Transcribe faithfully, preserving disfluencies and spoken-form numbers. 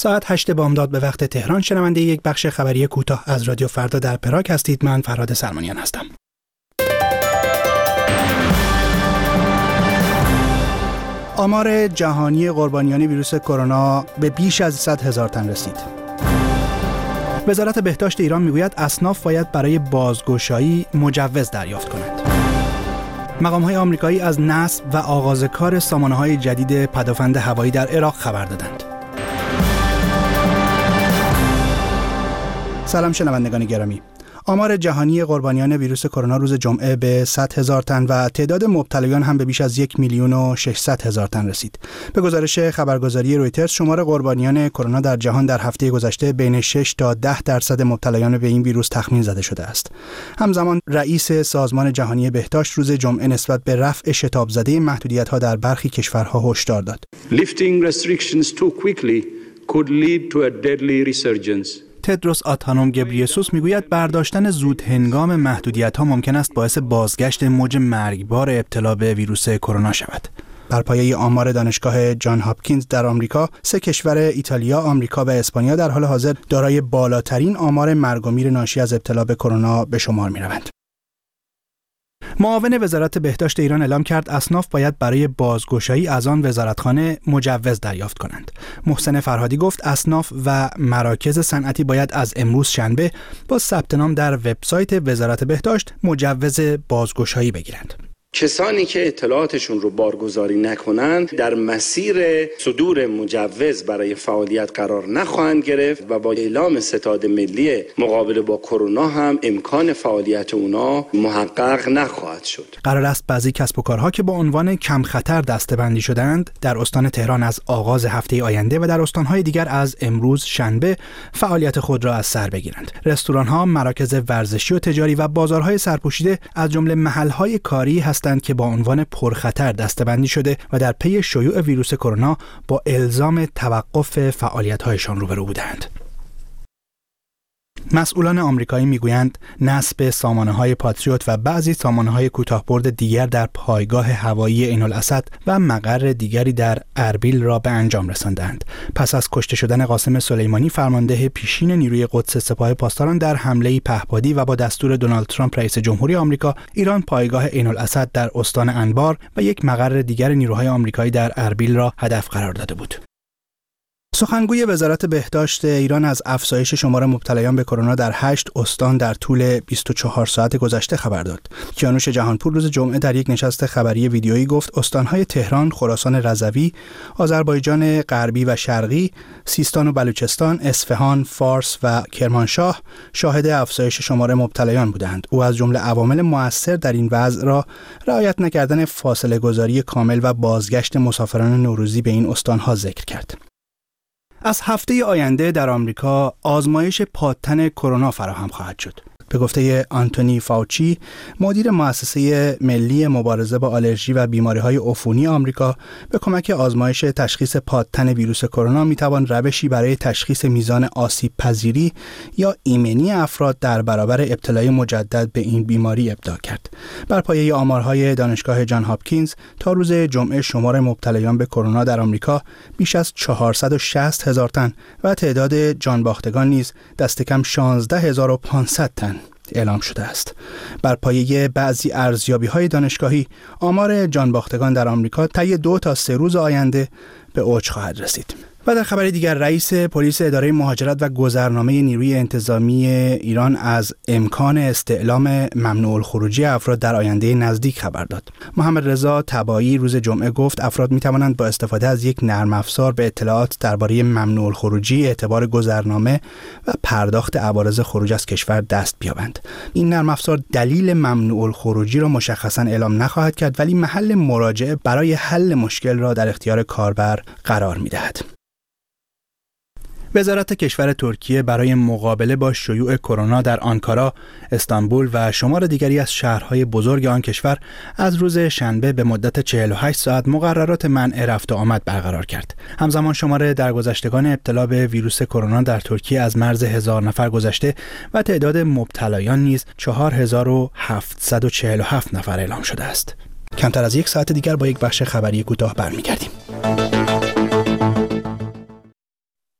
ساعت هشت بامداد به وقت تهران شنونده یک بخش خبری کوتاه از رادیو فردا در پراگ هستید. من فرهاد سلمانیان هستم. آمار جهانی قربانیان ویروس کرونا به بیش از صد هزار تن رسید. وزارت بهداشت ایران میگوید اصناف باید برای بازگشایی مجوز دریافت کنند. مقام‌های آمریکایی از نصب و آغاز کار سامانه‌های جدید پدافند هوایی در عراق خبر دادند. سلام شنوندگان گرامی. آمار جهانی قربانیان ویروس کرونا روز جمعه به صد هزار تن و تعداد مبتلایان هم به بیش از یک میلیون و ششصد هزار تن رسید. به گزارش خبرگزاری رویترز شمار قربانیان کرونا در جهان در هفته گذشته بین شش تا ده درصد مبتلایان به این ویروس تخمین زده شده است. همزمان رئیس سازمان جهانی بهداشت روز جمعه نسبت به رفع شتاب زده محدودیت‌ها در برخی کشورها هشدار داد. Lifting restrictions too quickly could lead to a deadly resurgence. تدروس آدهانوم گبریسوس میگوید برداشتن زود هنگام محدودیت‌ها ممکن است باعث بازگشت موج مرگبار ابتلا به ویروس کرونا شود. بر پایه آمار دانشگاه جان هاپکینز در آمریکا، سه کشور ایتالیا، آمریکا و اسپانیا در حال حاضر دارای بالاترین آمار مرگ و میر ناشی از ابتلا به کرونا به شمار می‌روند. معاون وزارت بهداشت ایران اعلام کرد اصناف باید برای بازگشایی از آن وزارتخانه مجوز دریافت کنند. محسن فرهادی گفت اصناف و مراکز صنعتی باید از امروز شنبه با ثبت نام در وبسایت وزارت بهداشت مجوز بازگشایی بگیرند. کسانی که اطلاعاتشون رو بارگذاری نکنند در مسیر صدور مجوز برای فعالیت قرار نخواهند گرفت و با اعلام ستاد ملی مقابله با کرونا هم امکان فعالیت اونا محقق نخواهد شد. قرار است بعضی کسب و کارها که با عنوان کم خطر دسته‌بندی شدند در استان تهران از آغاز هفته آینده و در استان‌های دیگر از امروز شنبه فعالیت خود را از سر بگیرند. رستوران‌ها، مراکز ورزشی و تجاری و بازارهای سرپوشیده از جمله محل‌های کاری هستند که با عنوان پرخطر دسته‌بندی شده و در پی شیوع ویروس کرونا با الزام توقف فعالیت‌هایشان روبرو بودند. مسئولان آمریکایی میگویند نصب سامانه‌های پاتریوت و بعضی سامانه‌های کوتاه‌برد دیگر در پایگاه هوایی عین‌الاسد و مقر دیگری در اربیل را به انجام رساندند. پس از کشته شدن قاسم سلیمانی فرمانده پیشین نیروی قدس سپاه پاسداران در حمله‌ای پهپادی و با دستور دونالد ترامپ رئیس جمهوری آمریکا، ایران پایگاه عین‌الاسد در استان انبار و یک مقر دیگر نیروهای آمریکایی در اربیل را هدف قرار داده بود. سخنگوی وزارت بهداشت ایران از افزایش شمار مبتلایان به کرونا در هشت استان در طول بیست و چهار ساعت گذشته خبر داد. کیانوش جهانپور روز جمعه در یک نشست خبری ویدیویی گفت استان‌های تهران، خراسان رضوی، آذربایجان غربی و شرقی، سیستان و بلوچستان، اصفهان، فارس و کرمانشاه شاهد افزایش شمار مبتلایان بودند. او از جمله عوامل مؤثر در این وضع را رعایت نکردن فاصله گذاری کامل و بازگشت مسافران نوروزی به این استان‌ها ذکر کرد. از هفته آینده در آمریکا آزمایش پادتن کرونا فراهم خواهد شد. به گفته آنتونی فاوچی، مدیر مؤسسه ملی مبارزه با آلرژی و بیماری‌های عفونی آمریکا، به کمک آزمایش تشخیص پادتن ویروس کرونا میتوان روشی برای تشخیص میزان آسیب پذیری یا ایمنی افراد در برابر ابتلای مجدد به این بیماری ابداع کرد. بر پایه آمارهای دانشگاه جان هاپکینز تا روز جمعه شمار مبتلایان به کرونا در آمریکا بیش از چهارصد و شصت هزار تن و تعداد جانباختگان نیز دست کم شانزده هزار و پانصد تن اعلام شده است. بر پایه بعضی ارزیابی‌های دانشگاهی آمار جانباختگان در آمریکا طی دو تا سه روز آینده به اوج خواهد رسید. و در خبر دیگر رئیس پلیس اداره مهاجرت و گذرنامه نیروی انتظامی ایران از امکان استعلام ممنوع الخروجی افراد در آینده نزدیک خبر داد. محمد رضا تبایی روز جمعه گفت افراد می توانند با استفاده از یک نرم افزار به اطلاعات درباره ممنوع الخروجی، اعتبار گذرنامه و پرداخت عوارض خروج از کشور دست بیابند. این نرم افزار دلیل ممنوع الخروجی را مشخصاً اعلام نخواهد کرد، ولی محل مراجعه برای حل مشکل را در اختیار کاربر قرار می دهد. وزارت کشور ترکیه برای مقابله با شیوع کرونا در آنکارا، استانبول و شمار دیگری از شهرهای بزرگ آن کشور از روز شنبه به مدت چهل و هشت ساعت مقررات منع رفت و آمد برقرار کرد. همزمان شمار درگذشتگان ابتلا به ویروس کرونا در ترکیه از مرز هزار نفر گذشته و تعداد مبتلایان نیز چهار هزار و هفتصد و چهل و هفت نفر اعلام شده است. کمتر از یک ساعت دیگر با یک بخش خبری کوتاه برمیگردیم.